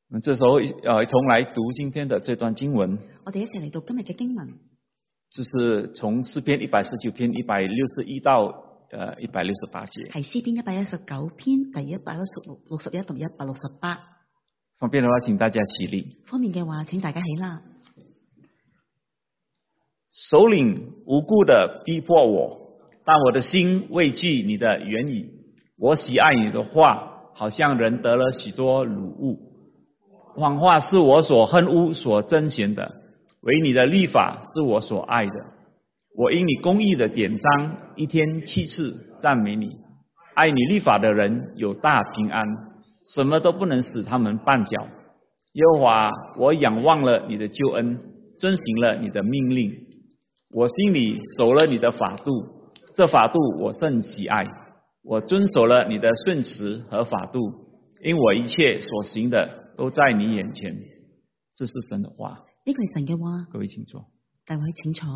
我们这时候一同来读今天的这段经文。 我哋一齊嚟讀今日嘅經文， 就是從詩篇149篇161到168節。 係詩篇119篇第161同168。 方便的話，請大家起立。 方便嘅話，請大家起立。 首領無故的逼迫我，但我的心畏懼你的言語。我喜愛你的話，好像人得了許多乳物。謊話是我所恨惡所憎嫌的，唯你的律法是我所愛的。我因你公義的典章，一天7次讚美你。愛你律法的人有大平安，什麼都不能使他們絆腳。耶和華，我仰望了你的救恩，遵行了你的命令。我心裡守了你的法度，這法度我甚喜愛。我遵守了你的訓詞和法度，因我一切所行的都在你眼前。這是神的話。 呢個係神嘅話。 各位請坐。 大家請坐。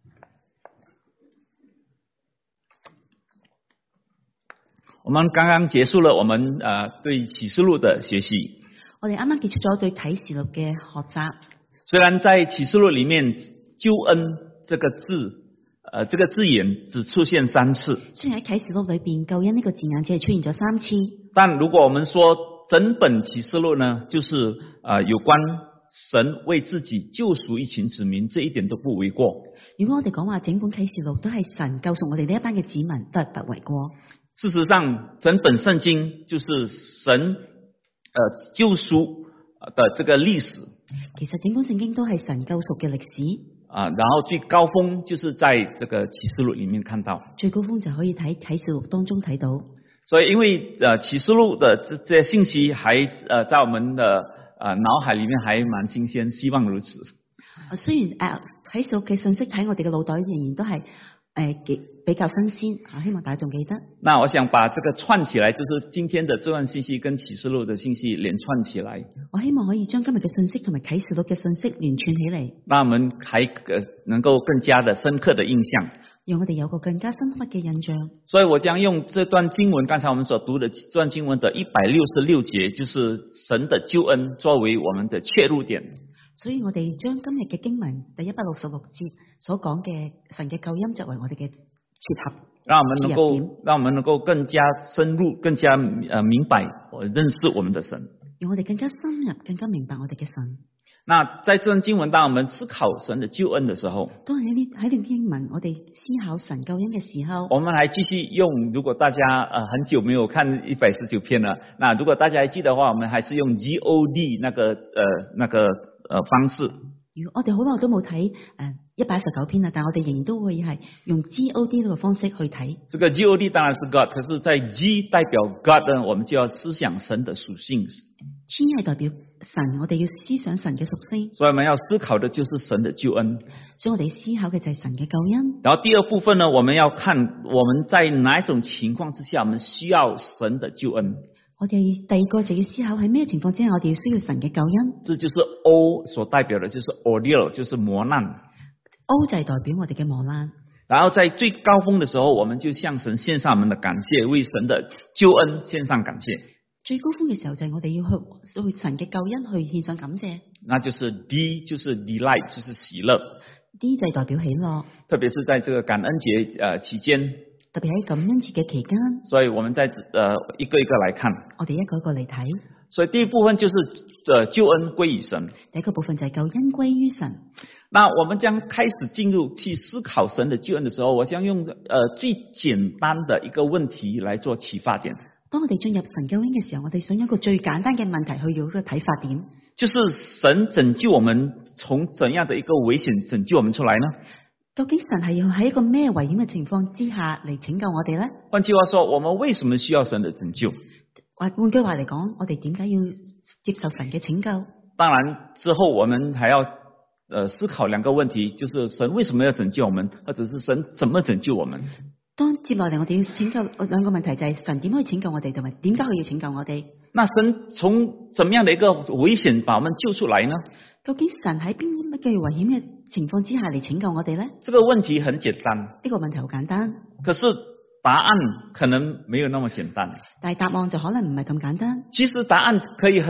我們剛剛結束了我們對啟示錄的學習。 我哋啱啱結束咗對啟示錄嘅學習。 雖然在啟示錄裡面救恩這個字眼只出現3次。 雖然喺啟示錄裏邊救恩呢個字眼只係出現咗3次。 但如果我們說整本啟示錄呢，就是有關神為自己救贖一群子民，這一點都不為過。 如果我哋講話整本啟示錄都係神救贖我哋呢一班嘅子民，都係不為過。 事實上，整本聖經就是神救贖的這個歷史。 其實整本聖經都係神救贖嘅歷史。 然後最高峰就是在這個啟示錄裡面看到。 最高峰就可以喺啟示錄當中睇到。 所以因為啟示錄的這些信息還在我們的腦海裡面還蠻新鮮，希望如此。 雖然啟示錄嘅信息喺我哋嘅腦袋仍然都係比較新鮮，希望大家仲記得。 那我想把這個串起來，就是今天的這段信息跟啟示錄的信息連串起來。 我希望可以將今日嘅信息同埋啟示錄嘅信息連串起嚟， 讓我們還能夠更加的深刻的印象， 讓我哋有個更加深刻嘅印象。 所以我將用這段經文，剛才我們所讀的這段經文的166節，就是神的救恩作為我們的切入點。 所以我哋將今日嘅經文第166節所講嘅神嘅救恩作為我哋嘅切合， 讓我們能夠更加深入、更加明白認識我們的神， 讓我哋更加深入、更加明白我哋嘅神。 那在這段經文，當我們思考神的救恩的時候， 當喺段經文我哋思考神救恩嘅時候， 我們還繼續用，如果大家很久沒有看119篇了，那如果大家還記得的話，我們還是用 GOD 那個方式。 如果我哋好耐都冇睇119篇啦，但我哋仍然都會係用 GOD 呢個方式去睇。這個 GOD 當然是 God， 可是在 G 代表 God 呢，我們就要思想神的屬性。 G 係代表神，我哋要思想神嘅屬性。 所以我們要思考的就是神的救恩。 所以我哋思考嘅就係神嘅救恩。 然後第二部分呢，我們要看我們在哪一種情況之下，我們需要神的救恩。 我哋第二個就要思考喺咩情況之下，我哋要需要神嘅救恩。 這就是 O 所代表的，就是 ordeal， 就是磨難。 O 就係代表我哋嘅磨難。 然後在最高峰的時候，我們就向神獻上我們的感謝，為神的救恩獻上感謝。 最高峰嘅時候就係我哋要去神嘅救恩去獻上感謝。 那就是 D， 就是 delight， 就是喜樂。 D 就係代表喜樂， 特別是在這個感恩節期間。 特別喺感恩節嘅期間， 所以我們再一個一個來看。 我哋一個一個嚟睇。 所以第一部分就是救恩歸於神。 第一個部分就係救恩歸於神。 那我們將開始進入去思考神的救恩的時候，我將用最簡單的一個問題來做啟發點。 當我哋進入神救恩嘅時候，我哋想用一個最簡單嘅問題去用一個啟發點， 就是神拯救我們從怎樣的一個危險拯救我們出來呢？ 究竟神係要喺一個咩危險嘅情況之下嚟拯救我哋呢？ 換句話說，我們為什麼需要神的拯救？ 換句話嚟講，我哋點解要接受神嘅拯救？當然之後我們還要思考兩個問題，就是神為什麼要拯救我們，或者是神怎麼拯救我們？ 當接落嚟我哋要拯救兩個問題，就係神點可以拯救我哋，同埋點解佢要拯救我哋？那神從怎麼樣的一個危險把我們救出來呢？究竟神喺邊乜嘅危險嘅情況之下嚟拯救我哋呢？這個問題很簡單，呢個問題好簡單，可是答案可能沒有那麼簡單。但係答案就可能唔係咁簡單。其實答案可以很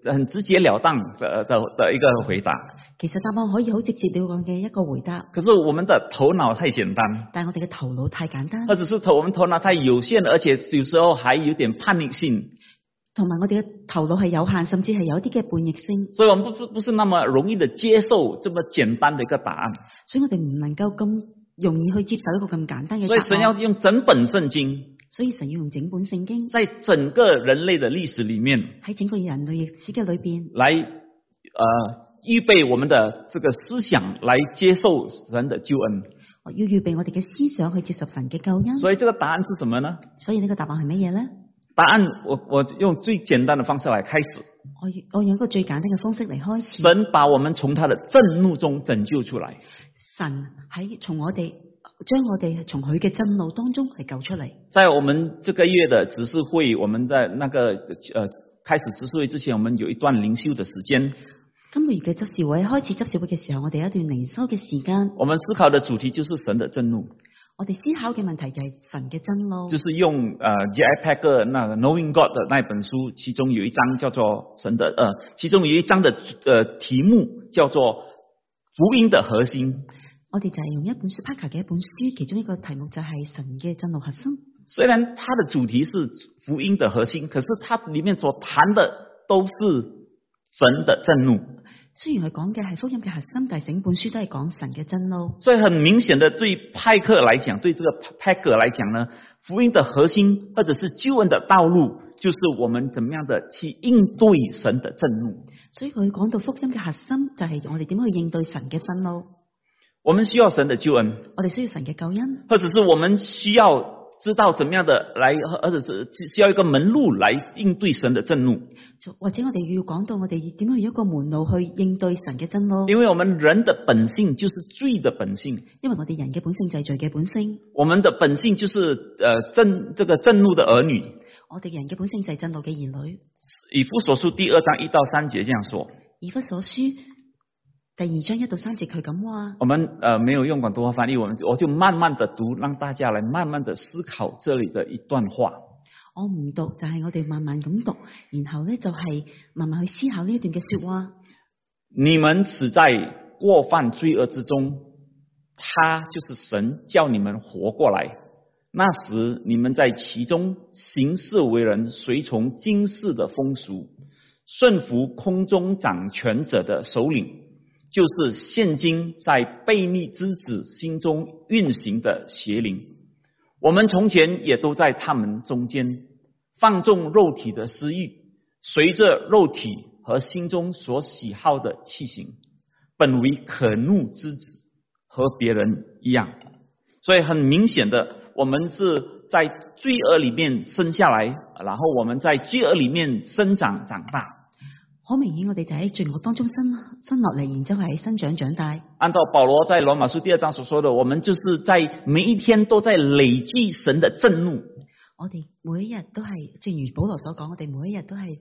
很直截了當的一個回答。 其實答案可以好直接了當嘅一個回答。 可是我們的頭腦太簡單， 但係我哋嘅頭腦太簡單， 或者是我們頭腦太有限，而且有時候還有點叛逆性。 同埋我哋嘅頭腦係有限，甚至係有一啲嘅叛逆性。 所以我們不是那麼容易的接受這麼簡單的一個答案。 所以我哋唔能夠咁容易去接受一個咁簡單嘅答案。 所以神要用整本聖經。 所以神要用整本聖經， 在整個人類的歷史裏面， 喺整個人類歷史嘅裏邊， 來預備我們的這個思想來接受神的救恩。 要預備我哋嘅思想去接受神嘅救恩。 所以這個答案是什麼呢？ 所以呢個答案係乜嘢呢？ 答案我用最簡單的方式來開始。 我用一個最簡單嘅方式嚟開始。 神把我們從他的震怒中拯救出來。 神將我哋從佢嘅震怒當中係救出嚟。 在我們這個月的執事會，我們在那個開始執事會之前，我們有一段靈修的時間。 今個月嘅執事會開始執事會嘅時候，我哋有一段靈修嘅時間。 我們思考的主題就是神的震怒。 我哋思考嘅問題就係神嘅震怒。 就是用J.I. Packer 那個 Knowing God 的那本書，其中有一章叫做神的其中有一章的題目叫做福音的核心。 我哋就係用一本書 Packer 嘅一本書，其中一個題目就係神嘅震怒核心。 雖然它的主題是福音的核心，可是它裏面所談的都是神的震怒。 雖然佢講嘅係福音嘅核心，但係整本書都係講神嘅震怒。 所以很明顯的，對派克來講，對這個 Packer 來講呢，福音的核心或者是救恩的道路，就是我們怎麼樣的去應對神的震怒。 所以佢講到福音嘅核心，就係我哋點樣去應對神嘅憤怒。 我們需要神的救恩， 我哋需要神嘅救恩， 或者是我們需要知道怎麼樣的來，或者是需要一個門路來應對神的震怒。 或者我哋要講到我哋點樣用一個門路去應對神嘅震怒。 因為我們人的本性就是罪的本性， 因為我哋人嘅本性就係罪嘅本性。 我們的本性就是這個震怒的兒女。 我哋人嘅本性就係震怒嘅兒女。 以弗所書第2章1到3節這樣說。 以弗所書第2章1到3節佢咁話。 我們沒有用廣東話翻譯，我就慢慢的讀，讓大家來慢慢的思考這裏的一段話。 我唔讀，就係我哋慢慢咁讀，然後呢就係慢慢去思考呢一段嘅說話。 你們死在過犯罪惡之中，他就是神叫你們活過來。那時你們在其中行事為人，隨從今世的風俗，順服空中掌權者的首領，就是現今在悖逆之子心中運行的邪靈。我們從前也都在他們中間，放縱肉體的私欲，隨着肉體和心中所喜好的氣行，本為可怒之子，和別人一樣。所以很明顯的，我們是在罪惡裏面生下來，然後我們在罪惡裏面生長長大。 好明顯我哋就喺罪惡當中生落嚟，然之後喺生長長大。 按照保羅在羅馬書第2章所說的，我們就是在每一天都在累積神的震怒。 我哋每一日都係，正如保羅所講，我哋每一日都係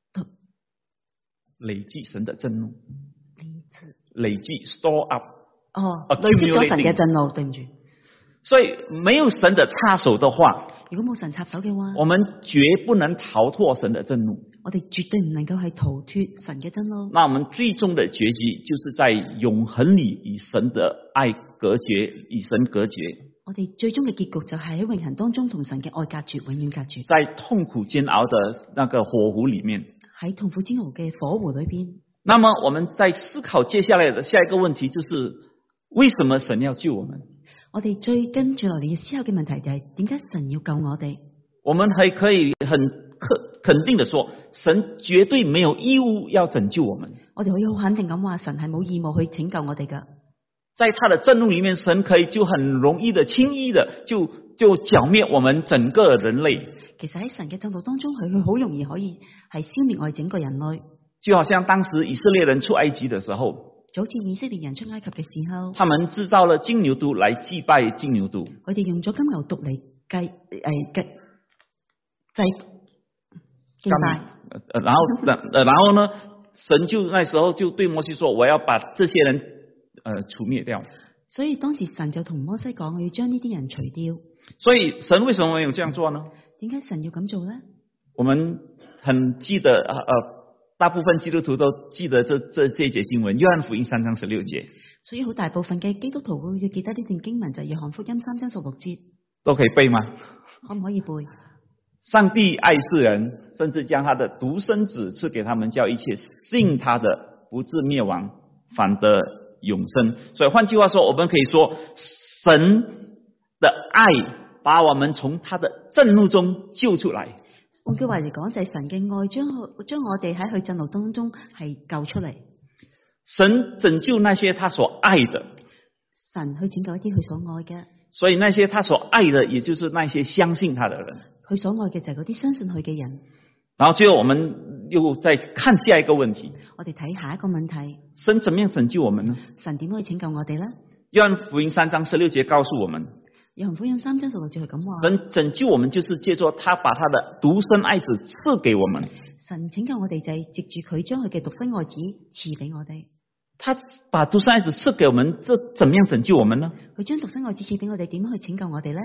累積神的震怒。累積 store up。 累積咗神嘅震怒，對唔住。 所以沒有神的插手的話， 如果冇神插手嘅話， 我們絕不能逃脫神的震怒。 我哋絕對唔能夠係逃脫神嘅震怒。 那我們最終的結局就是在永恆裏與神的愛隔絕，與神隔絕。 我哋最終嘅結局就係喺永恆當中同神嘅愛隔絕，永遠隔絕。 在痛苦煎熬的那個火湖裏面， 喺痛苦煎熬嘅火湖裏邊。 那麼我們在思考接下來的下一個問題，就是為什麼神要救我們？ 我哋最跟住落嚟嘅思考嘅問題就係點解神要救我哋？ 我們還可以很肯定的說，神絕對沒有義務要拯救我們。 我哋可以好肯定咁話，神係冇義務去拯救我哋噶。 在他的震怒裏面，神可以就很容易的、輕易的就剿滅我們整個人類。 其實喺神嘅震怒當中，佢好容易可以係消滅我哋整個人類。 就好像當時以色列人出埃及的時候， 就好似以色列人出埃及嘅時候， 他們製造了金牛犢來祭拜金牛犢。 佢哋用咗金牛犢嚟祭拜。 然後呢，神就那時候就對摩西說：我要把這些人除滅掉。 所以當時神就同摩西講：我要將呢啲人除掉。 所以神為什麼沒有這樣做呢？ 點解神要咁做呢？ 我們很記得大部分基督徒都記得這一節經文，約翰福音3章16節。 所以好大部分嘅基督徒會要記得呢段經文，就係約翰福音3章16節。 都可以背嗎？ 可唔可以背？ 上帝愛世人，甚至將他的獨生子賜給他們，叫一切信他的不至滅亡，反得永生。所以換句話說，我們可以說，神的愛把我們從他的震怒中救出來。 換句話嚟講，就係神嘅愛將我哋喺佢震怒當中係救出嚟。 神拯救那些他所愛的， 神去拯救一啲佢所愛嘅。 所以那些他所愛的，也就是那些相信他的人。 佢所愛嘅就係嗰啲相信佢嘅人。 然後最後我們又再看下一個問題。 我哋睇下一個問題。 神怎麼樣拯救我們呢？ 神點可以拯救我哋呢？ 約翰福音3章16節告訴我們。 約翰福音3章16節係咁話。 神拯救我們就是借助他把他的獨生愛子賜給我們。 神拯救我哋就係藉住佢將佢嘅獨生愛子賜俾我哋。 他把獨生愛子賜給我們，這怎麼樣拯救我們呢？ 佢將獨生愛子賜俾我哋，點樣去拯救我哋呢？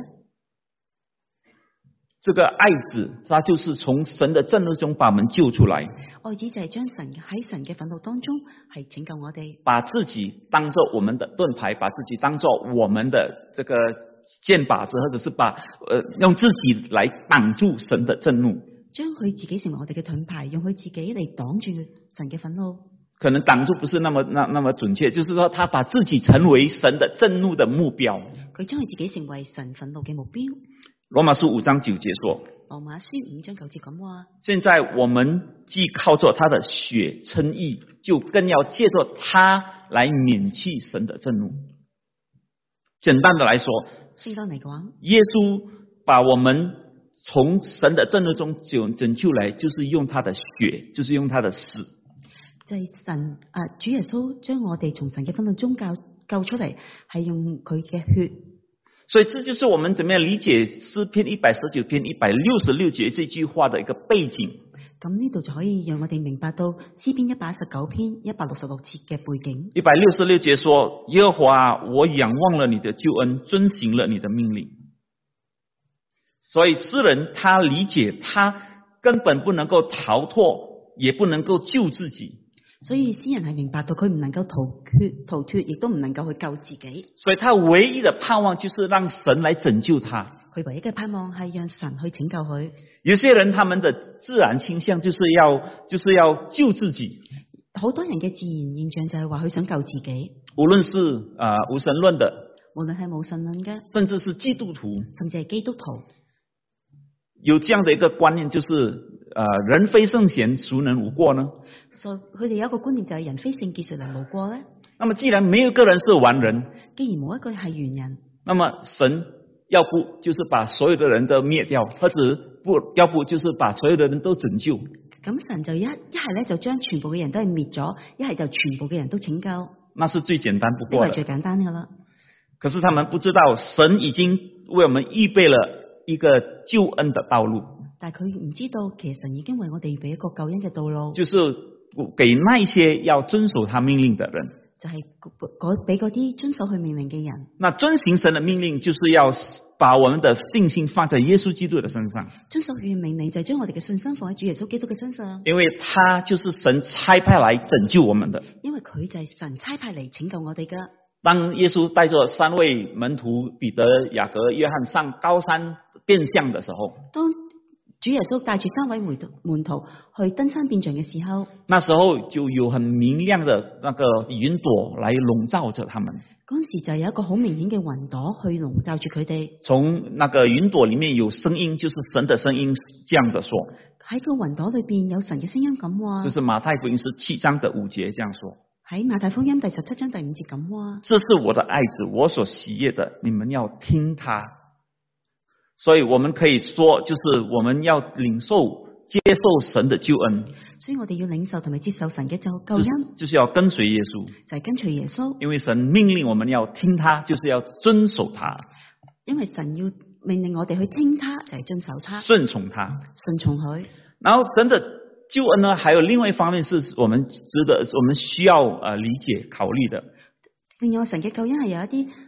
這個愛子，他就是從神的震怒中把我們救出來。 愛子就係將神喺神嘅憤怒當中係拯救我哋， 把自己當作我們的盾牌，把自己當作我們的這個箭靶子，或者是用自己來擋住神的震怒。 將佢自己成為我哋嘅盾牌，用佢自己嚟擋住神嘅憤怒。 可能擋住不是那麼準確，就是說他把自己成為神的震怒的目標。 佢將佢自己成為神憤怒嘅目標。 羅馬書5章9節說， 羅馬書5章9節咁話， 現在我們既靠着他的血稱義，就更要借着他來免去神的震怒。簡單的來說，耶穌把我們從神的震怒中拯救來，就是用他的血，就是用他的死。 就係主耶穌將我哋從神嘅憤怒中救出嚟，係用佢嘅血。 所以這就是我們怎麼樣理解詩篇119篇166節這句話的一個背景。 咁呢度就可以讓我哋明白到詩篇119篇166節嘅背景。 166節說：耶和華，我仰望了你的救恩，遵行了你的命令。所以詩人他理解，他根本不能夠逃脫，也不能夠救自己。 所以詩人係明白到佢唔能夠逃脫，亦都唔能夠去救自己。 所以他唯一的盼望就是讓神來拯救他。 佢唯一嘅盼望係讓神去拯救佢。 有些人他們的自然傾向就是要救自己。 好多人嘅自然現象就係話佢想救自己。 無論是無神論的， 無論係無神論嘅， 甚至是基督徒， 甚至係基督徒， 有這樣的一個觀念，就是人非聖賢，孰能無過呢？ 所以佢哋有一個觀念就係人非聖潔，誰能無過呢？ 那麼既然沒有一個人是完人， 既然冇一個係完人， 那麼神要不就是把所有的人都滅掉，或者要不就是把所有的人都拯救。 咁神就一係咧就將全部嘅人都係滅咗，一係就全部嘅人都拯救。 那是最簡單不過的， 呢個係最簡單嘅啦。 可是他們不知道，神已經為我們預備了一個救恩的道路。 但係佢唔知道，其實神已經為我哋預備一個救恩嘅道路， 就是給那些要遵守他命令的人， 就係俾嗰啲遵守佢命令嘅人。 那遵行神的命令，就是要把我們的信心放在耶穌基督的身上。 遵守佢嘅命令就係將我哋嘅信心放喺主耶穌基督嘅身上， 因為他就是神差派來拯救我們的。 因為佢就係神差派嚟拯救我哋噶。 當耶穌帶着3位門徒彼得、雅各、約翰上高山變像的時候， 當主耶穌帶住3位門徒去登山變像嘅時候， 那時候就有很明亮的那個雲朵來籠罩着他們。 嗰時就有一個好明顯嘅雲朵去籠罩住佢哋。 從那個雲朵裏面有聲音，就是神的聲音，這樣的說。 喺個雲朵裏邊有神嘅聲音咁話。 就是馬太福音17章的5節這樣說。 喺馬太福音第17章第5節咁話。 這是我的愛子，我所喜悅的，你們要聽他。所以我們可以說，就是我們要領受、接受神的救恩。 所以我哋要領受同埋接受神嘅救恩， 就是要跟隨耶穌， 就係跟隨耶穌。因為神命令我們要聽他，就是要遵守他。 因為神要命令我哋去聽他，就係遵守他， 順從他， 順從佢。 然後神的救恩呢，還有另外一方面是我們需要理解考慮的。 另外神嘅救恩係有一啲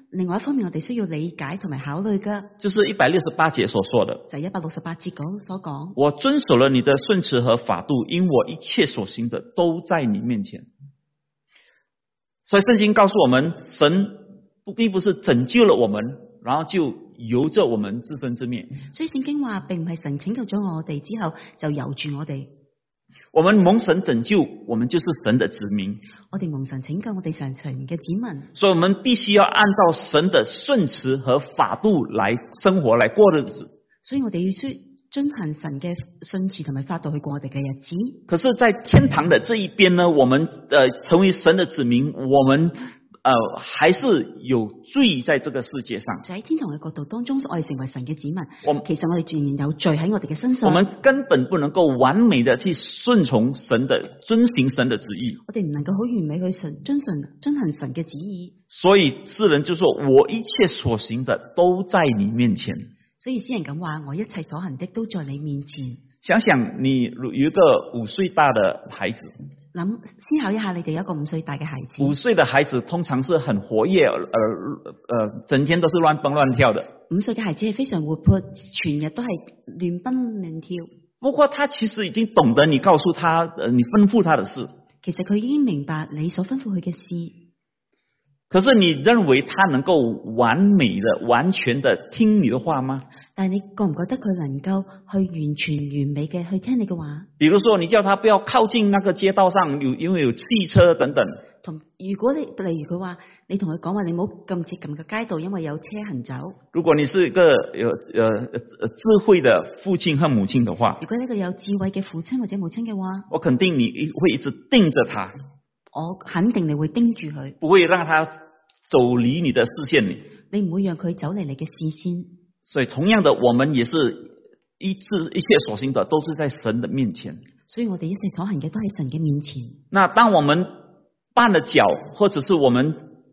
另外一方面，我哋需要理解同埋考慮嘅， 就是168節所說的， 就係168節講所講。 我遵守了你的訓詞和法度，因我一切所行的都在你面前。所以聖經告訴我們，神並不是拯救了我們，然後就由着我們自生自滅。 所以聖經話，並唔係神拯救咗我哋之後就由住我哋。 我們蒙神拯救，我們就是神的子民。 我哋蒙神拯救，我哋神嘅子民。 所以我們必須要按照神的訓詞和法度來生活，來過日子。 所以我哋要遵行神嘅訓詞同埋法度去過我哋嘅日子。 可是在天堂的這一邊呢，我們成為神的子民，我們還是有罪在這個世界上。 就喺天堂嘅角度當中，我哋成為神嘅子民，其實我哋仍然有罪喺我哋嘅身上。 我們根本不能夠完美的去順從神的、遵行神的旨意。 我哋唔能夠好完美去遵行神嘅旨意。所以詩人就說，我一切所行的都在你面前。 所以詩人咁話，我一切所行的都在你面前。 想想你有一個5歲大的孩子， 思考一下，你哋有一個5歲大嘅孩子。5 歲的孩子通常是很活躍，整天都是亂蹦亂跳的。 5歲嘅孩子係非常活潑，全日都係亂蹦亂跳。 不過他其實已經懂得你告訴他，你吩咐他的事。 其實佢已經明白你所吩咐佢嘅事。 可是你認為他能夠完美的、完全的聽你的話嗎？ 但係你覺唔覺得佢能夠去完全完美嘅去聽你嘅話？ 比如說，你叫他不要靠近那個街道上，因為有汽車等等。 如果你例如佢話，你同佢講話，你唔好咁接近個街道，因為有車行走。如果你是一個智慧的父親和母親的話， 如果呢個有智慧嘅父親或者母親嘅話， 我肯定你會一直盯着他。 我肯定你會盯住佢， 不會讓他走離你的視線裏。 你唔會讓佢走離你嘅視線。 所以同樣的，我們也是一切所行的都是在神的面前。 所以我哋一切所行嘅都喺神嘅面前。 那當我們絆了腳，或者是我們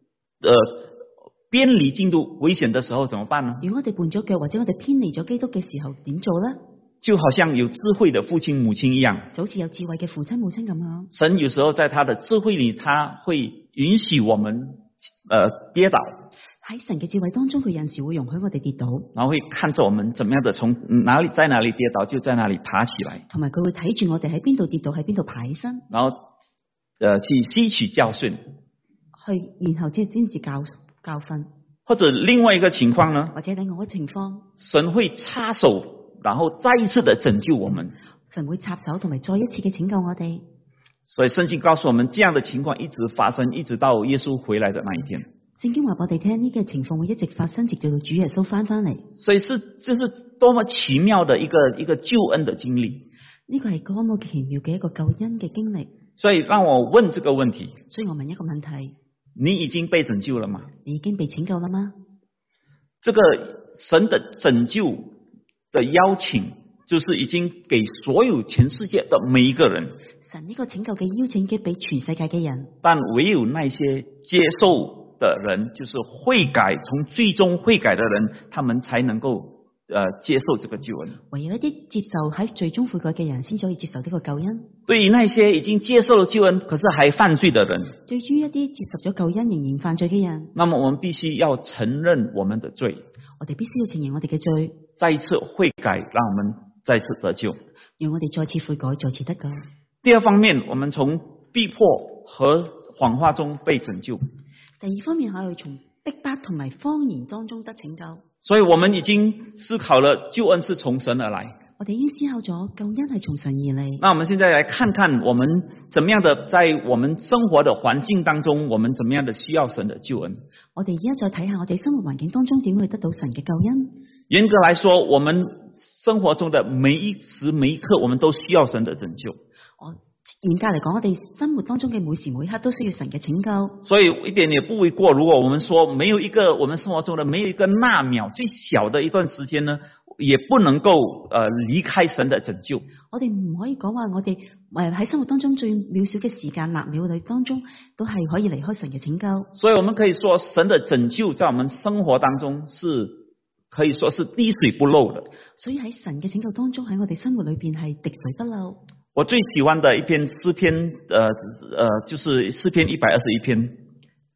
偏離進入危險的時候，怎麼辦呢？ 如果我哋絆咗腳，或者我哋偏離咗基督嘅時候，點做呢？ 就好像有智慧的父親母親一樣， 就好似有智慧嘅父親母親咁樣。 神有時候在他的智慧裏，他會允許我們跌倒。 喺神嘅智慧當中，佢有時會容許我哋跌倒， 然後會看着我們怎麼樣的從在哪裏跌倒，就在哪裏爬起來。 同埋佢會睇住我哋喺邊度跌倒，喺邊度爬起身。 然後去吸取教訓， 然後即係先至教訓。 或者另外一個情況呢？ 或者另外一個情況， 神會插手，然後再一次的拯救我們。 神會插手，同埋再一次嘅拯救我哋。 所以聖經告訴我們，這樣的情況一直發生，一直到耶穌回來的那一天。 聖經話我哋聽呢個情況會一直發生，直至到主耶穌翻嚟。 所以這是多麼奇妙的一個救恩的經歷。 呢個係多麼奇妙嘅一個救恩嘅經歷。 所以讓我問這個問題。 所以我問一個問題： 你已經被拯救了嗎？ 你已經被拯救了嗎？ 這個神的拯救的邀請，就是已經給所有全世界的每一個人。 神呢個拯救嘅邀請，給俾全世界嘅人。 但唯有那些接受的人，就是悔改，從最終悔改的人，他們才能夠接受這個救恩。 唯有一啲接受喺最終悔改嘅人，先可以接受呢個救恩。 對於那些已經接受了救恩，可是還犯罪的人， 對於一啲接受咗救恩仍然犯罪嘅人， 那麼我們必須要承認我們的罪。 我哋必須要承認我哋嘅罪， 再一次悔改，讓我們再次得救。 讓我哋再次悔改，再次得救。 第二方面，我們從逼迫和謊話中被拯救。 第二方面，可以從逼迫同埋謊言當中得拯救。 所以我們已經思考了救恩是從神而來。 我哋已經思考咗救恩係從神而嚟。 那我們現在來看看我們怎麼樣的在我們生活的環境當中，我們怎麼樣的需要神的救恩。 我哋而家再睇下我哋生活環境當中點去得到神嘅救恩。 嚴格來說，我們生活中的每一時每一刻，我們都需要神的拯救。 嚴格嚟講，我哋生活當中嘅每時每刻都需要神嘅拯救。 所以一點也不為過，如果我們說沒有一個我們生活中的沒有一個納秒最小的一段時間呢，也不能夠離開神的拯救。 我哋唔可以講話我哋喺生活當中最渺小嘅時間納秒裏當中都係可以離開神嘅拯救。 所以我們可以說神的拯救在我們生活當中是可以說是滴水不漏的。 所以喺神嘅拯救當中，喺我哋生活裏邊係滴水不漏。 我最喜歡的一篇詩篇，就是詩篇121篇。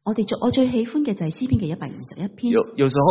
我最喜歡嘅就係詩篇嘅121篇。 有時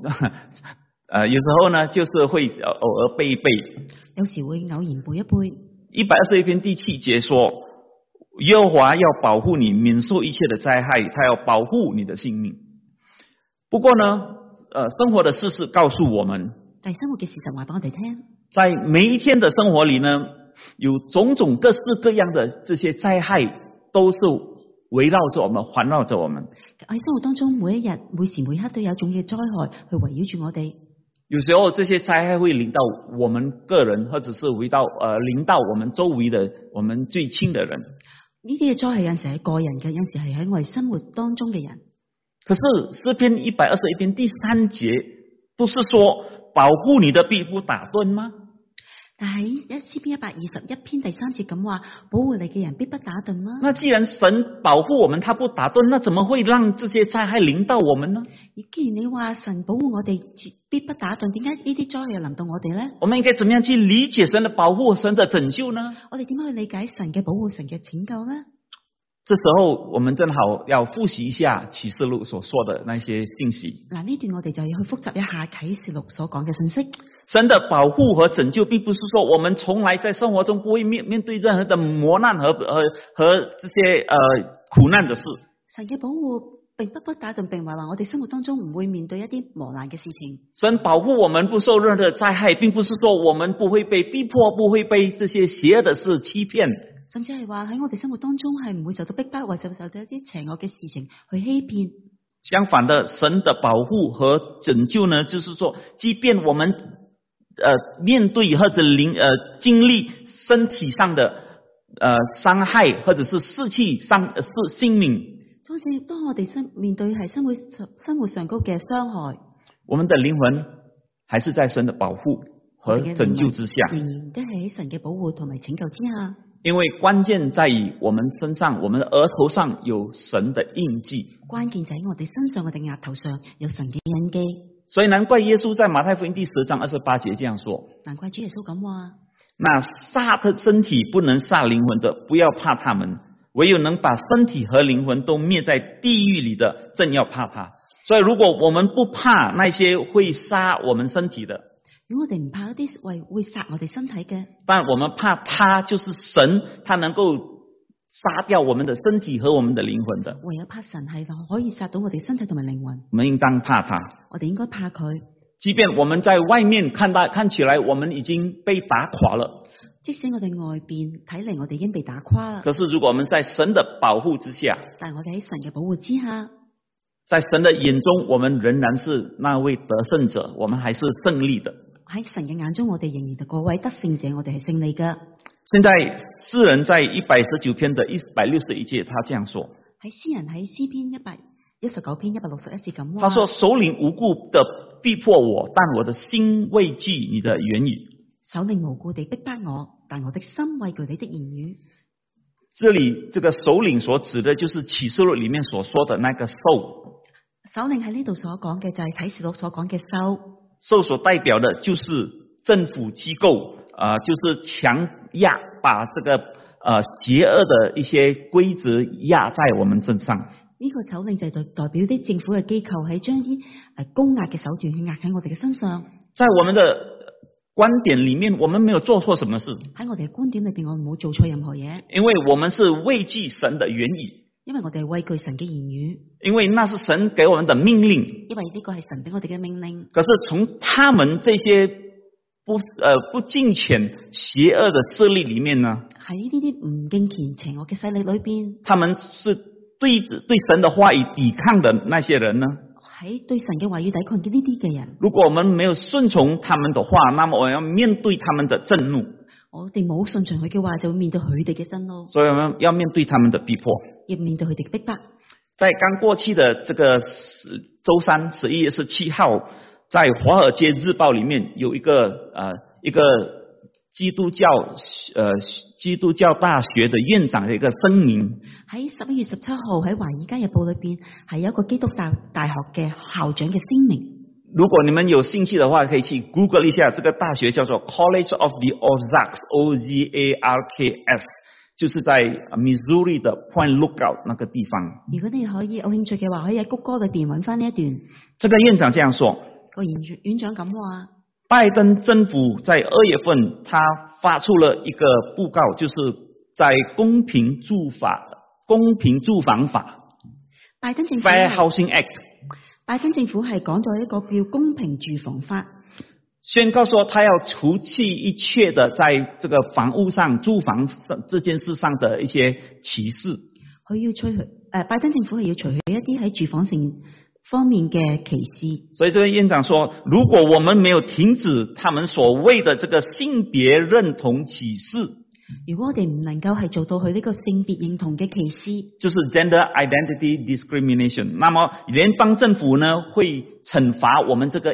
候呢，就是會偶爾背一背。 有時會偶然背一背。 121篇第7節說，耶和華要保護你，免受一切的災害，他要保護你的性命。不過呢，生活的事實告訴我們， 但係生活嘅事實話俾我哋聽， 在每一天的生活裏呢，有種種各式各樣的這些災害，都是圍繞着我們，環繞着我們。 喺生活當中，每一日、每時每刻都有一種嘅災害去圍繞住我哋。 有時候這些災害會臨到我們個人，或者是臨到我們周圍的我們最親的人。 呢啲嘅災害有陣時係個人嘅，有陣時係喺我哋生活當中嘅人。 可是詩篇121篇第3節，不是說保護你的必不打盹嗎？ 但係詩篇121篇第3節咁話，保護你嘅人必不打盹嗎？ 那既然神保護我們，他不打盹，那怎麼會讓這些災害臨到我們呢？ 既然你話神保護我哋必不打盹，點解呢啲災害臨到我哋呢？ 我們應該怎麼樣去理解神的保護、神的拯救呢？ 我哋點樣去理解神嘅保護、神嘅拯救呢？ 這時候我們正好要複習一下啟示錄所說的那些信息。 嗱，呢段我哋就要去複習一下啟示錄所講嘅信息。 神的保護和拯救，並不是說我們從來在生活中不會面對任何的磨難和這些苦難的事。 神嘅保護並不打盹，並唔係話我哋生活當中唔會面對一啲磨難嘅事情。 神保護我們不受任何災害，並不是說我們不會被逼迫，不會被這些邪惡的事欺騙。 甚至係話喺我哋生活當中係唔會受到逼迫，或者受到一啲邪惡嘅事情去欺騙。 相反的，神的保護和拯救呢，就是說，即便我們面對或者經歷身體上的傷害，或者是失去性命， 好似當我哋面對係生活上高嘅傷害， 我們的靈魂還是在神的保護和拯救之下， 仍然都係喺神嘅保護同埋拯救之下。 因為關鍵在於我們身上，我們的額頭上有神的印記。 關鍵就喺我哋身上，我哋額頭上有神嘅印記。 所以難怪耶穌在馬太福音第10章28節這樣說： 難怪主耶穌咁話， 那殺他身體不能殺靈魂的，不要怕他們；唯有能把身體和靈魂都滅在地獄裏的，正要怕他。所以如果我們不怕那些會殺我們身體的， 如果我哋唔怕一啲會殺我哋身體嘅， 但我們怕他，就是神，他能夠殺掉我們的身體和我們的靈魂的。 唯有怕神係可以殺到我哋身體同埋靈魂， 我們應當怕他。 我哋應該怕佢。 即便我們在外面看起來我們已經被打垮了， 即使我哋外邊睇嚟我哋已經被打垮啦， 可是如果我們在神的保護之下， 但係我哋喺神嘅保護之下， 在神的眼中我們仍然是那位得勝者，我們還是勝利的。 喺神嘅眼中，我哋仍然係各位得勝者，我哋係勝利嘅。 現在詩人在119篇的161節，他這樣說： 喺詩人喺詩篇119篇161節咁話， 他說：首領無故的逼迫我，但我的心畏懼你的言語。 首領無故地逼迫我，但我的心畏懼你的言語。 這裏這個首領所指的就是啟示錄裏面所說的那個獸。 首領喺呢度所講嘅就係啟示錄所講嘅獸。 獸所代表的就是政府機構，就是強壓把這個邪惡的一些規則壓在我們身上。 呢個首領就係代表啲政府嘅機構係將啲高壓嘅手段去壓喺我哋嘅身上。 在我們的觀點裏面，我們沒有做錯什麼事。喺我哋嘅觀點裏邊，我冇做錯任何嘢。 因為我們是畏懼神的言語。 因為我哋係畏懼神嘅言語， 因為那是神給我們的命令。 因為呢個係神俾我哋嘅命令。 可是從他們這些不敬虔邪惡的勢力裏面呢， 喺呢啲唔敬虔邪惡嘅勢力裏邊， 他們是對神的話語抵抗的那些人呢， 喺對神嘅話語抵抗嘅呢啲嘅人， 如果我們沒有順從他們的話，那麼我要面對他們的震怒。 我哋冇順從佢嘅話，就會面對佢哋嘅震怒。 所以我們要面對他們的逼迫， 要面對佢哋嘅逼迫。 在剛過去的這個周三11月17號，在華爾街日報裏面有一個基督教大學的院長的一個聲明。喺 11月17號喺華爾街日報裏邊係有一個基督大學嘅校長嘅聲明。 如果你們有興趣的話，可以去 Google 一下，這個大學叫做 College of the Ozarks，OZARKS， 就是在 Missouri 的 Point Lookout 那个地方。 如果你可以有興趣嘅話，可以喺谷歌裏邊揾翻呢一段。 這個院長這樣說， 個院長咁話， 拜登政府在2月份，他發出了一個報告，就是在公平住房法 Fair Housing Act， 拜登政府係講咗一個叫公平住房法， 宣告說他要除去一切的在這個房屋上住房這件事上的一些歧視。 佢要除去拜登政府係要除去一啲喺住房方面嘅歧視。 所以這位院長說，如果我們沒有停止他們所謂的這個性別認同歧視， 如果我哋唔能夠係做到佢呢個性別認同嘅歧視， 就是 gender identity discrimination， 那麼聯邦政府呢會懲罰我們這個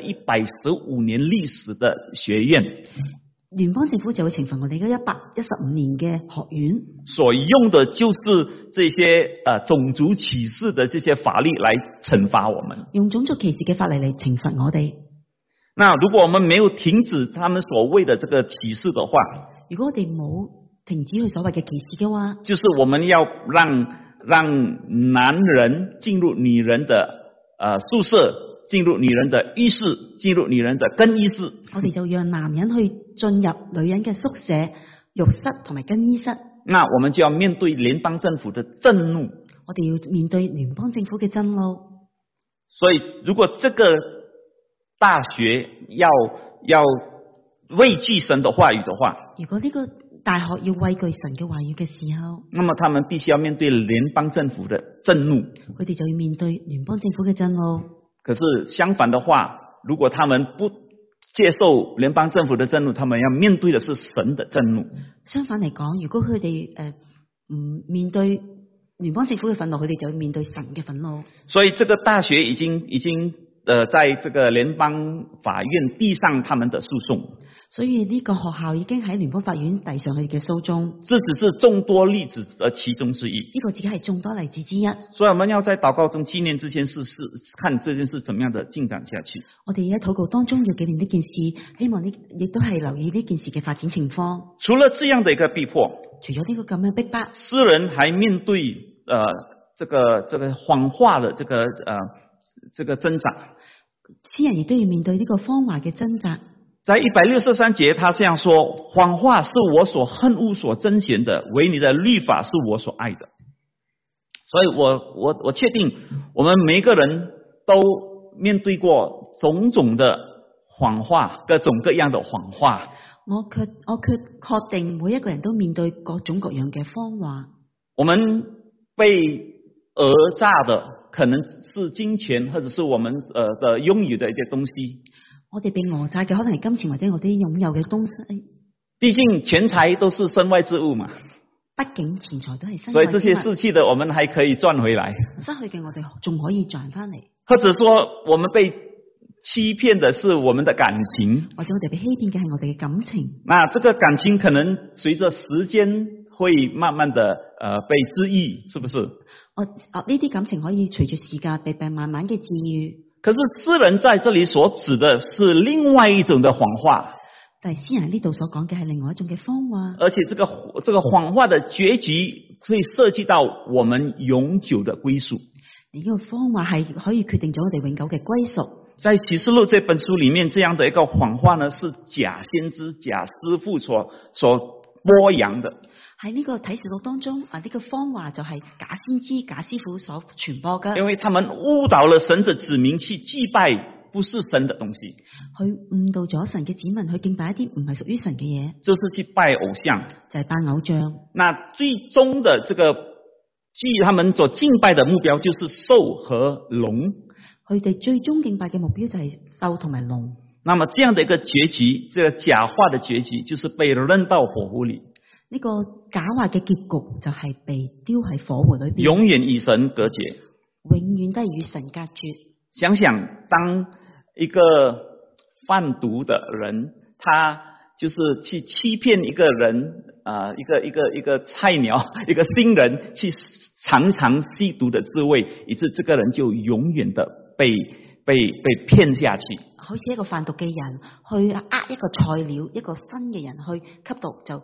115年歷史的學院， 聯邦政府就會懲罰我哋嗰115年嘅學院， 所用的就是這些種族歧視的這些法律來懲罰我們， 用種族歧視嘅法例嚟懲罰我哋。 那如果我們沒有停止他們所謂的這個歧視的話， 如果我哋冇停止佢所謂嘅歧視嘅話， 就是我們要讓男人進入女人的宿舍，進入女人的浴室，進入女人的更衣室。 我哋就讓男人去進入女人嘅宿舍、浴室同埋更衣室。 那我們就要面對聯邦政府的震怒。 我哋要面對聯邦政府嘅震怒。 所以，如果這個大學要畏懼神的話語的話， 如果呢個大學要畏懼神嘅話語嘅時候， 那麼他們必須要面對聯邦政府的震怒。 佢哋就要面對聯邦政府嘅震怒。 可是相反的話，如果他們不接受聯邦政府的震怒，他們要面對的是神的震怒。 相反嚟講，如果佢哋唔面對聯邦政府嘅憤怒，佢哋就要面對神嘅憤怒。 所以這個大學已經在這個聯邦法院遞上他們的訴訟。 所以呢個學校已經喺聯邦法院遞上佢哋嘅訴訟。 這只是眾多例子的其中之一。 呢個只係眾多例子之一。 所以我們要在禱告中紀念這件事，看這件事怎麼樣的進展下去。 我哋喺禱告當中要紀念呢件事，希望呢亦都係留意呢件事嘅發展情況。 除了這樣的一個逼迫， 除咗呢個咁嘅逼迫， 詩人還面對這個謊話的這個掙扎。 詩人亦都要面對呢個謊話嘅掙扎。 在163節，他這樣說：謊話是我所恨惡、所憎嫌的，唯你的律法是我所愛的。所以我確定，我們每一個人都面對過種種的謊話，各種各樣的謊話。 我確定每一個人都面對各種各樣嘅謊話。 我們被訛詐的可能是金錢，或者是我們的擁有的一些東西。 我哋被訛詐嘅可能係金錢或者我哋擁有嘅東西。 畢竟錢財都是身外之物嘛。 畢竟錢財都係身外之物。 所以這些失去的，我們還可以賺回來。 失去嘅我哋仲可以賺翻嚟。 或者說，我們被欺騙的是我們的感情。或者我哋被欺騙嘅係我哋嘅感情。 那這個感情可能隨着時間會慢慢的被治愈，是不是？ 呢啲感情可以隨住時間被慢慢嘅治愈。 可是詩人在這裏所指的是另外一種的謊話， 但係詩人喺呢度所講嘅係另外一種嘅謊話， 而且這個謊話的結局會涉及到我們永久的歸屬。 呢個謊話係可以決定咗我哋永久嘅歸屬。 在啟示錄這本書裏面，這樣的一個謊話呢，是假先知、假師傅所播揚的。 喺呢個啟示錄當中，呢個謊話就係假先知、假師傅所傳播嘅。 因為他們誤導了神的子民去祭拜不是神的東西， 佢誤導咗神嘅子民去敬拜一啲唔係屬於神嘅嘢， 就是去拜偶像， 就係拜偶像。 那最終的這個他們所敬拜的目標就是獸和龍， 佢哋最終敬拜嘅目標就係獸同埋龍。 那麼這樣的一個結局，這個假話的結局，就是被扔到火湖裏。 呢個假話嘅結局就係被丟喺火湖裏邊， 永遠與神隔絕， 永遠都係與神隔絕。 想想當一個販毒的人，他就是去欺騙一個人，一個菜鳥，一個新人去嘗嘗吸毒的滋味，以致這個人就永遠的被騙下去。 好似一個販毒嘅人去呃一個菜鳥，一個新嘅人去吸毒，就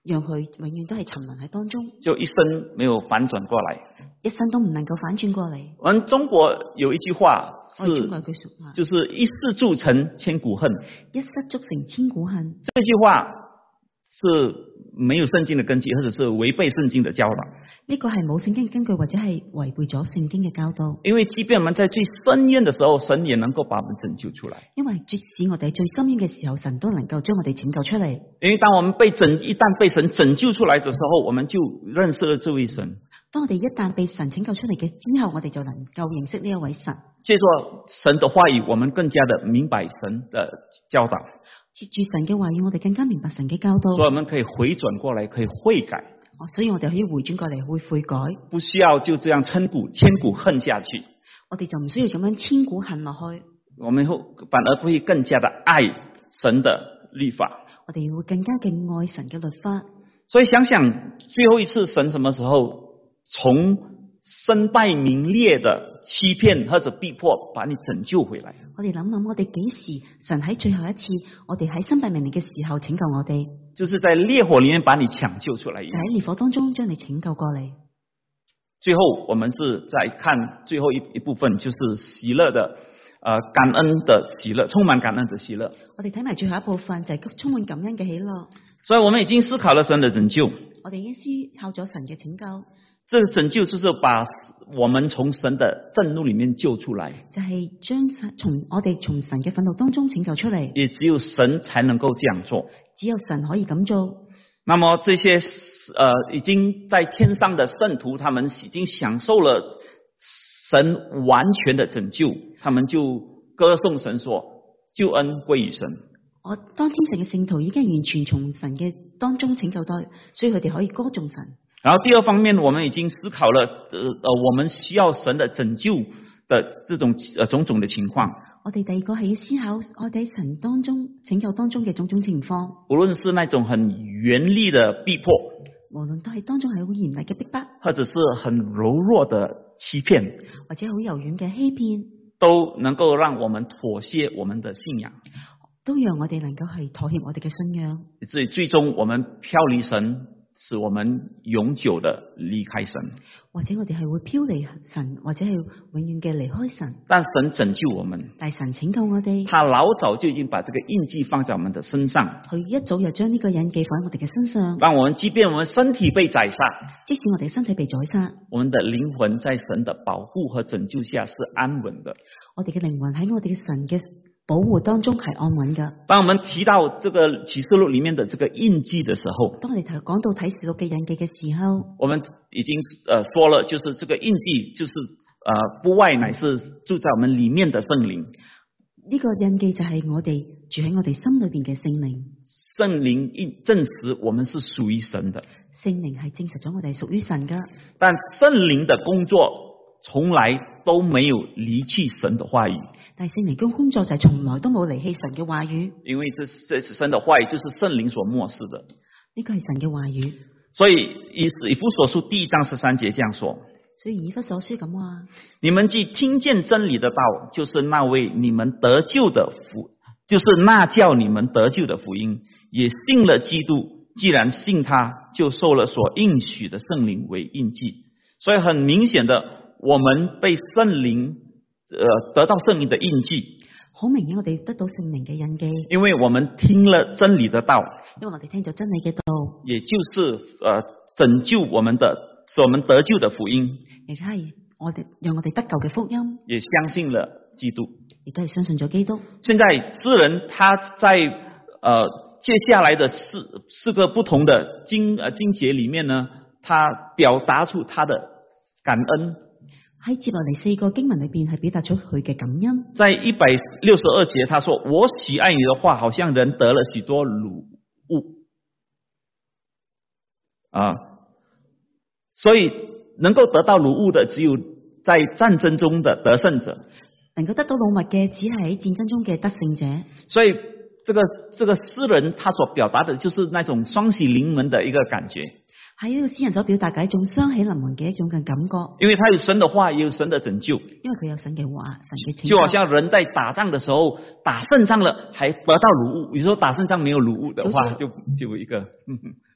讓佢永遠都係沉淪喺當中， 就一生沒有反轉過來。 一生都唔能夠反轉過嚟。 我們中國有一句話是， 中國有句說話， 就是一失足成千古恨。 一失足成千古恨。 這句話是沒有聖經的根據，或者是違背聖經的教導。 呢個係冇聖經根據，或者係違背咗聖經嘅教導。 因為即便我們在最深淵的時候，神也能夠把我們拯救出來。 因為即使我哋最深淵嘅時候，神都能夠將我哋拯救出嚟。 因為當我們一旦被神拯救出來的時候，我們就認識了這位神。 當我哋一旦被神拯救出嚟嘅之後，我哋就能夠認識呢一位神。 借着神的話語，我們更加的明白神的教導。 借住神嘅話語，我哋更加明白神嘅教導。 所以我們可以回轉過來，可以悔改。 所以我哋可以回轉過嚟，會悔改。 不需要就這樣千古恨下去。 我哋就唔需要咁樣千古恨落去。 我們反而會更加的愛神的律法。 我哋會更加嘅愛神嘅律法。 所以想想最後一次神什麼時候從身敗名裂的欺騙或者逼迫把你拯救回來？ 我哋諗諗，我哋幾時神喺最後一次，我哋喺身敗名裂嘅時候拯救我哋？就是在烈火裏面把你搶救出來。 就喺烈火當中將你拯救過嚟。 最後我們是在看最後一部分，就是喜樂的感恩的喜樂，充滿感恩的喜樂。 我哋睇埋最後一部分，就係充滿感恩嘅喜樂。 所以我們已經思考了神的拯救。 我哋已經思考咗神嘅拯救。 這個拯救就是把我們從神的震怒裏面救出來， 就係將我哋從神嘅憤怒當中拯救出嚟。 也只有神才能夠這樣做， 只有神可以咁做。 那麼這些已經在天上的聖徒，他們已經享受了神完全的拯救，他們就歌頌神說，救恩歸於神。 當天上嘅聖徒已經完全從神嘅當中拯救到，所以佢哋可以歌頌神。 然後第二方面，我們已經思考了我們需要神的拯救的這種種種的情況。 我哋第二個係要思考我哋喺神當中拯救當中嘅種種情況。 無論是那種很嚴厲的逼迫， 無論都係當中係好嚴厲嘅逼迫， 或者是很柔弱的欺騙， 或者好柔軟嘅欺騙， 都能夠讓我們妥協我們的信仰， 都讓我哋能夠係妥協我哋嘅信仰， 以至於最終我們飄離神，使我們永久的離開神， 或者我哋係會飄離神，或者係永遠嘅離開神。 但神拯救我們， 但神拯救我哋， 他老早就已經把這個印記放在我們的身上， 佢一早就將呢個印記放喺我哋嘅身上， 讓我們即便我們身體被宰殺， 即使我哋身體被宰殺， 我們的靈魂在神的保護和拯救下是安穩的。 我哋嘅靈魂喺我哋嘅神嘅保護當中係安穩嘅。 當我們提到這個啟示錄裏面的這個印記的時候， 當我哋講到啟示錄嘅印記嘅時候， 我們已經說了，就是這個印記就是不外乃是住在我們裏面的聖靈。 呢個印記就係我哋住喺我哋心裏邊嘅聖靈。 聖靈證實我們是屬於神的， 聖靈係證實咗我哋係屬於神嘅。但聖靈的工作從來都沒有離棄神的話語。 但係聖靈嘅工作就係從來都冇離棄神嘅話語， 因為這是神的話語，就是聖靈所默示的。 呢個係神嘅話語。 所以以弗所書第1章13節這樣說。 所以以弗所書咁話： 你們既聽見真理的道，就是那為你們得救的福，就是那叫你們得救的福音，也信了基督。既然信他，就受了所應許的聖靈為印記。所以很明顯的，我們被聖靈得到聖靈的印記。 好明顯我哋得到聖靈嘅印記， 因為我們聽了真理的道， 因為我哋聽咗真理嘅道， 也就是拯救我們的，使我們得救的福音， 亦都係讓我哋得救嘅福音， 也相信了基督， 亦都係相信咗基督。 現在詩人他在接下來的四個不同的經節裏面呢，他表達出他的感恩。 喺接落嚟4個經文裏邊，係表達出佢嘅感恩。 在162節，他說：我喜愛你的話，好像人得了許多擄物。所以能夠得到擄物的，只有在戰爭中的得勝者。 能夠得到擄物嘅，只係喺戰爭中嘅得勝者。 所以這個詩人他所表達的，就是那種雙喜臨門的一個感覺。係一個詩人所表達嘅一種雙喜臨門嘅一種嘅感覺，因為他有神的話，也有神的拯救。因為佢有神嘅話，神嘅拯救。就好像人在打仗的時候，打勝仗了還得到擄物，有時候打勝仗沒有擄物的話，就一個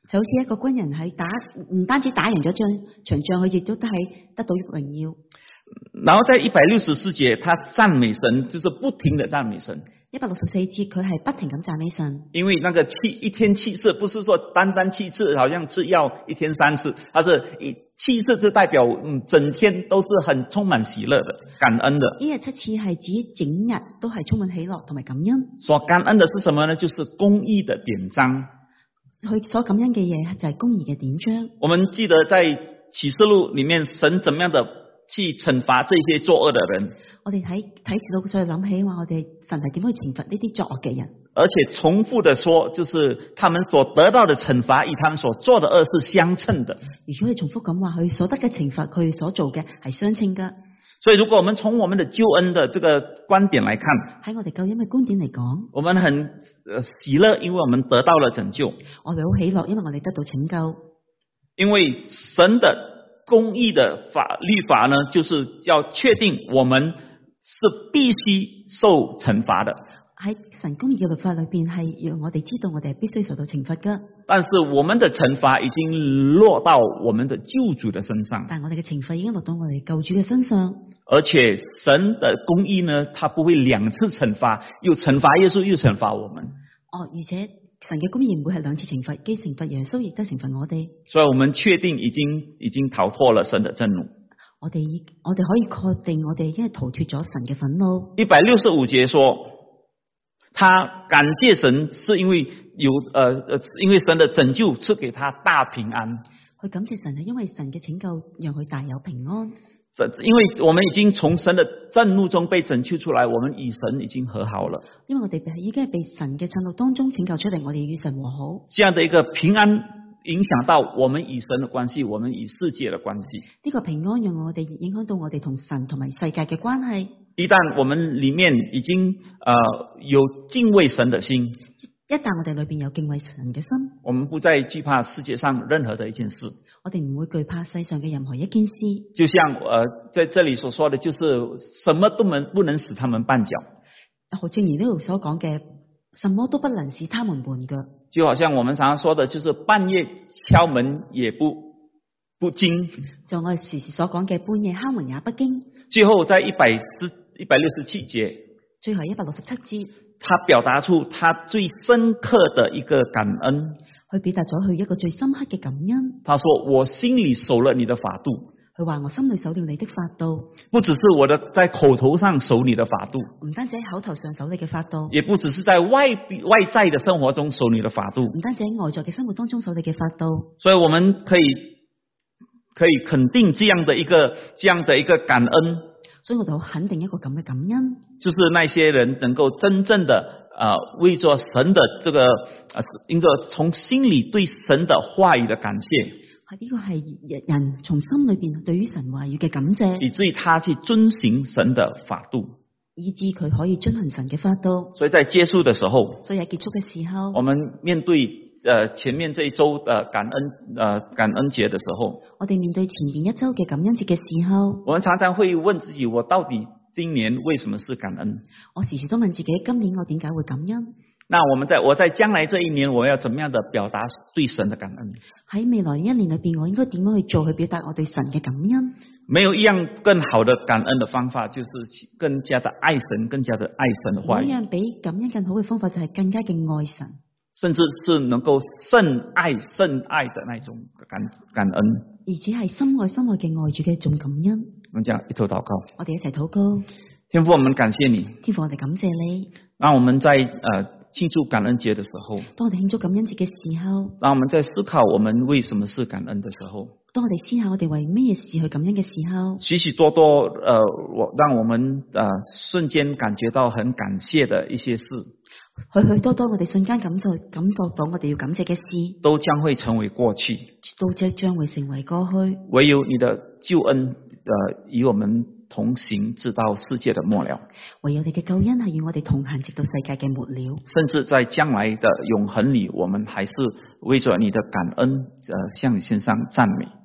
就好似一個軍人喺唔單止打贏咗場仗，佢亦都係得到榮耀。 然後在164節，他讚美神，就是不停的讚美神。 164節佢係不停咁讚美神， 因為那個一天7次，不是說單單7次，好像吃藥一天3次，它是7次就代表整天都是很充滿喜樂的、感恩的。 呢日7次係指整日都係充滿喜樂同埋感恩。 所感恩的是什麼呢？就是公義的典章。 佢所感恩嘅嘢就係公義嘅典章。 我們記得在啟示錄裡面，神怎麼樣的去懲罰這些作惡的人。 我哋睇啟示錄再諗起話，我哋神係點去懲罰呢啲作惡嘅人， 而且重複的說，就是他們所得到的懲罰與他們所做的惡是相稱的。 如果你重複咁話，佢所得嘅懲罰，佢所做嘅係相稱噶。 所以如果我們從我們的救恩的這個觀點來看， 喺我哋救恩嘅觀點嚟講， 我們很喜樂，因為我們得到了拯救。 我哋好喜樂，因為我哋得到拯救。 因為神的公義的律法呢，就是要確定我們是必須受懲罰的。 喺神公義嘅律法裏邊，係讓我哋知道我哋係必須受到懲罰噶。 但是我們的懲罰已經落到我們的救主的身上。 但我哋嘅懲罰已經落到我哋救主嘅身上。 而且神的公義呢，他不會2次懲罰，又懲罰耶穌，又懲罰我們。 而且神嘅公義唔會係2次懲罰，既懲罰耶穌，亦都懲罰我哋。 所以我們確定已經逃脫了神的震怒。 我哋可以確定，我哋已經係逃脫咗神嘅憤怒。 165節說，他感謝神，是因為因為神的拯救賜給他大平安。 佢感謝神係因為神嘅拯救讓佢大有平安。 因為我們已經從神的震怒中被拯救出來，我們與神已經和好了。 因為我哋已經係被神嘅震怒當中拯救出嚟，我哋與神和好。 這樣的一個平安影響到我們與神的關係，我們與世界的關係。 呢個平安讓我哋影響到我哋同神同埋世界嘅關係。 一旦我們裏面已經有敬畏神的心， 一旦我哋裏邊有敬畏神嘅心， 我們不再懼怕世界上任何的一件事。 我哋唔會懼怕世上嘅任何一件事。 就像在這裏所說的，就是什麼都不能使他們絆腳。 好，正如呢度所講嘅，什麼都不能使他們絆腳。 就好像我們常常說的，就是半夜敲門也不驚。 就我哋時時所講嘅，半夜敲門也不驚。 最後在167節， 最後167節， 他表達出他最深刻的一個感恩。 佢表達咗佢一個最深刻嘅感恩。 他說：我心裏守了你的法度。 佢話我心裏守了你的法度， 不只是我的在口頭上守你的法度， 唔單止喺口頭上守你嘅法度， 也不只是在外在的生活中守你的法度， 唔單止喺外在嘅生活當中守你嘅法度。 所以我們可以肯定這樣的一個感恩。 所以我就肯定一個咁嘅感恩， 就是那些人能夠真正的為着神的這個一個從心裏對神的話語的感謝。 呢個係人從心裏邊對於神話語嘅感謝， 以至於他去遵行神的法度， 以至佢可以遵行神嘅法度。 所以在結束的時候， 所以喺結束嘅時候， 我們面對前面這一周的感恩節的時候， 我哋面對前面一周嘅感恩節嘅時候， 我們常常會問自己：我到底今年為什麼是感恩？ 我時時都問自己，今年我點解會感恩？ 那我在將來這一年，我要怎麼樣的表達對神的感恩？ 喺未來一年裏邊，我應該點樣去做去表達我對神嘅感恩？ 沒有一樣更好的感恩的方法，就是更加的愛神，更加的愛神的話語。 一樣比感恩更好嘅方法就係更加嘅愛神， 甚至是能夠甚愛的那種感恩， 而且係深愛嘅愛主嘅一種感恩。 我們講一頭禱告， 我哋一齊禱告。 天父，我們感謝你。 天父，我哋感謝你。 讓我們在慶祝感恩節的時候， 當我哋慶祝感恩節嘅時候， 讓我們在思考我們為什麼是感恩的時候， 當我哋思考我哋為咩事去感恩嘅時候， 許許多多讓我們瞬間感覺到很感謝的一些事， 許許多多我哋瞬間感覺到我哋要感謝嘅事，都將會成為過去， 都將會成為過去。 唯有你的救恩與我們同行直到世界的末了， 唯有你嘅救恩係與我哋同行直到世界嘅末了， 甚至在將來的永恆裏，我們還是為着你的感恩向你獻上讚美。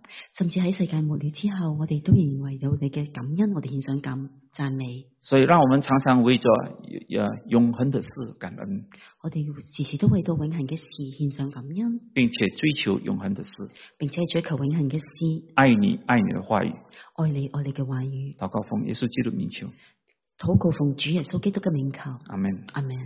甚至喺世界末了之後，我哋都仍然為有你嘅感恩，我哋獻上讚美。 所以讓我們常常為着永恆的事感恩， 我哋時時都為到永恆嘅事獻上感恩， 並且追求永恆的事， 並且追求永恆嘅事。 愛你的話語， 愛你嘅話語。 禱告奉耶穌基督名求， 禱告奉主耶穌基督嘅名求。 阿門。 阿門。